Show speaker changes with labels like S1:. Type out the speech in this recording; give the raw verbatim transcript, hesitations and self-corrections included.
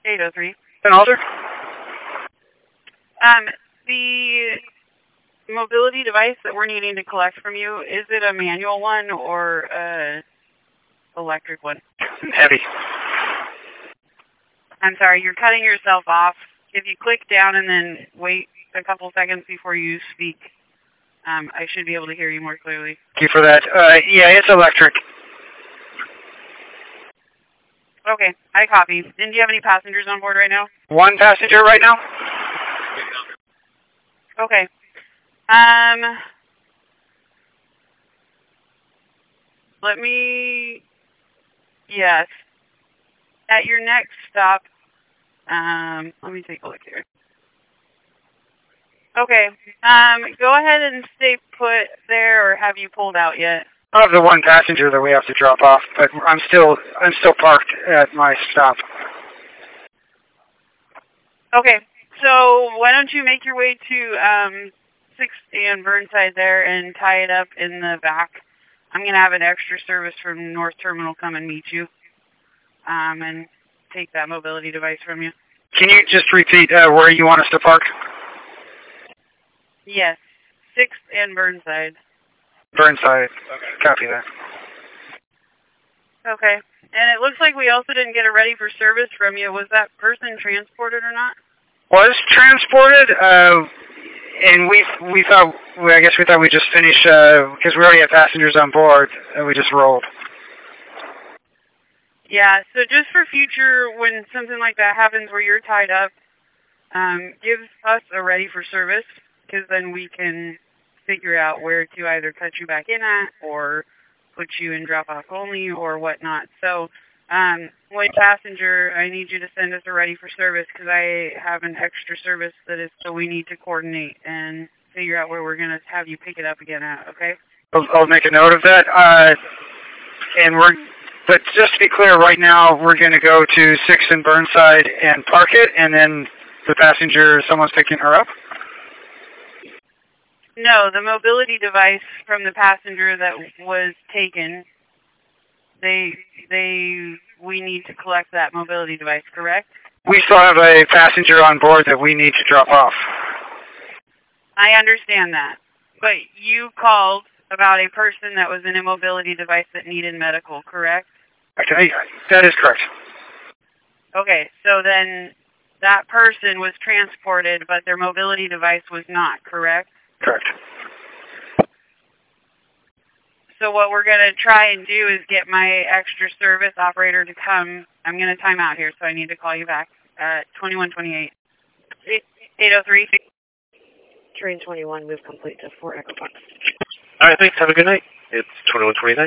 S1: eight oh three.
S2: An alter?
S1: Um, the mobility device that we're needing to collect from you, is it a manual one or a electric one?
S2: Heavy.
S1: I'm sorry, you're cutting yourself off. If you click down and then wait a couple seconds before you speak, um, I should be able to hear you more clearly.
S2: Thank you for that. Uh, yeah, it's electric.
S1: Okay, I copy. And do you have any passengers on board right now?
S2: One passenger right now?
S1: Okay. Um, let me, yes. At your next stop, um, let me take a look here. Okay, um, go ahead and stay put there, or have you pulled out yet?
S2: I have the one passenger that we have to drop off, but I'm still I'm still parked at my stop.
S1: Okay, so why don't you make your way to um, sixth and Burnside there and tie it up in the back. I'm going to have an extra service from North Terminal come and meet you um, and take that mobility device from you.
S2: Can you just repeat uh, where you want us to park?
S1: Yes, sixth and Burnside.
S2: Burnside. Okay. Copy that.
S1: Okay. And it looks like we also didn't get a ready for service from you. Was that person transported or not?
S2: Was transported, uh, and we we thought, I guess we thought we'd just finish, because uh, we already had passengers on board, and we just rolled.
S1: Yeah, so just for future, when something like that happens where you're tied up, um, give us a ready for service, because then we can figure out where to either cut you back in at or put you in drop-off only or whatnot. So um, when passenger, I need you to send us a ready for service because I have an extra service that is, so we need to coordinate and figure out where we're going to have you pick it up again at, okay?
S2: I'll, I'll make a note of that. Uh, and we're, but just to be clear, right now we're going to go to sixth and Burnside and park it, and then the passenger, someone's picking her up?
S1: No, the mobility device from the passenger that was taken, they, they, we need to collect that mobility device, correct?
S2: We still have a passenger on board that we need to drop off.
S1: I understand that, but you called about a person that was in a mobility device that needed medical, correct?
S2: Okay, that is correct.
S1: Okay, so then that person was transported, but their mobility device was not, correct?
S2: Correct.
S1: So what we're going to try and do is get my extra service operator to come. I'm going to time out here, so I need to call you back at twenty-one twenty-eight. eight oh three.
S3: Train twenty-one, move complete to four Echo Fox.
S4: All right, thanks. Have a good night. It's twenty-one twenty-nine.